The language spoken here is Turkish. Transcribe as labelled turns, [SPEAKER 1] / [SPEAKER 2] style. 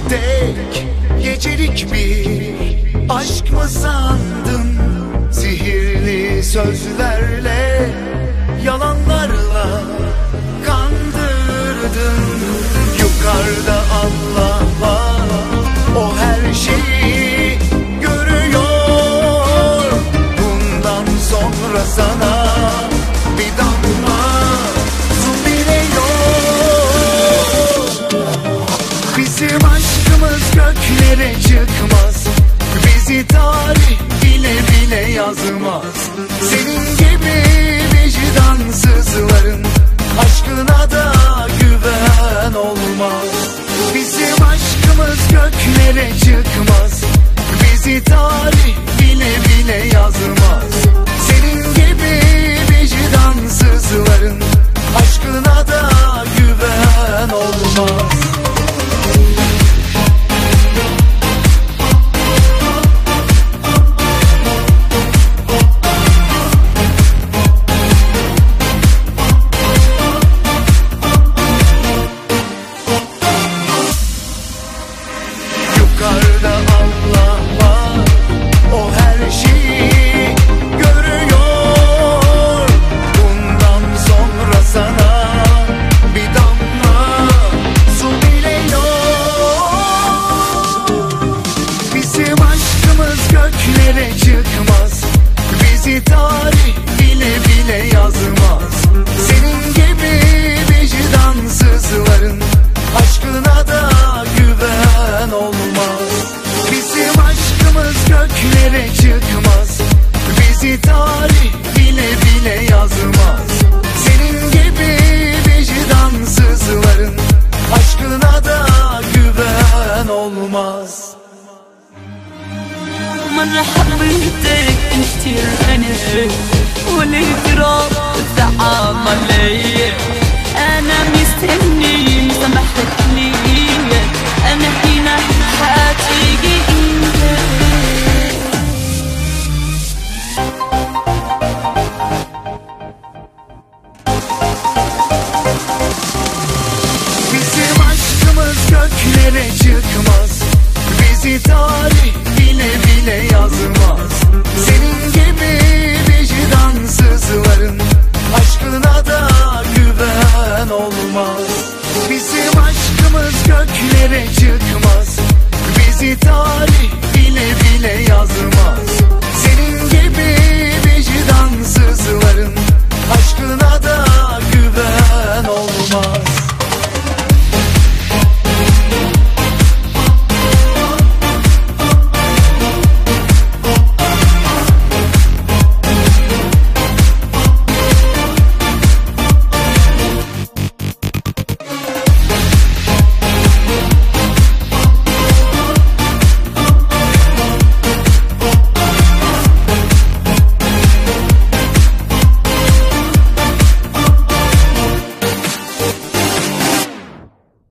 [SPEAKER 1] tek gecelik bir aşk mı sandın? Sihirli sözlerle, yalanlarla kandırdın. Yukarıda Allah var, o her şeyi görüyor. Bundan sonra sana bir damla su bile yok. Bizim aşkımız göklere çıkmaz, bizi tarih bile bile yazmaz. Senin gibi vicdansızların aşkına da güven olmaz. Bizim aşkımız göklere çıkmaz, bizi tarih bile bile yazmaz. Senin gibi vicdansızların aşkına da güven olmaz. Yukarıda Allah var, o her şeyi görüyor. Bundan sonra sana bir damla su bile yok. Bizim aşkımız göklere çıkmaz, bizi tarih bile bile yazmaz. Senin gibi vicdansızların aşkına da güven olmaz. Bizim aşkımız göklere çıkmaz, bizi tarih